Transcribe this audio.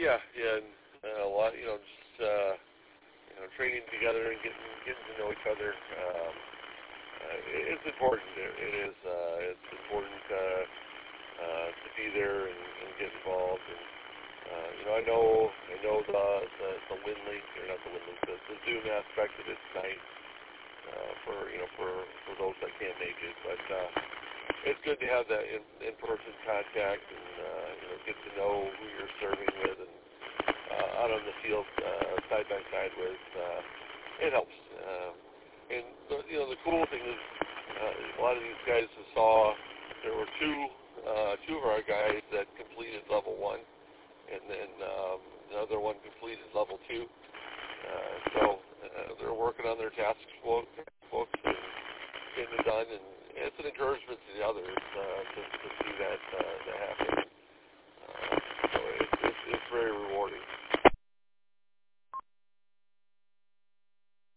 and a lot, just training together and getting to know each other. It's important. It is. It's important to be there and get involved. And I know the Lindley, or not the Lindley, the Zoom aspect of it's nice for those that can't make it. But it's good to have that in-person contact and get to know who you're serving with and out on the field side by side with. It helps. And the cool thing is a lot of these guys saw there were two of our guys that completed level 1, and then the other one completed level 2. So they're working on their task books and getting it done, and it's an encouragement to the others to see that happen. So it's very rewarding.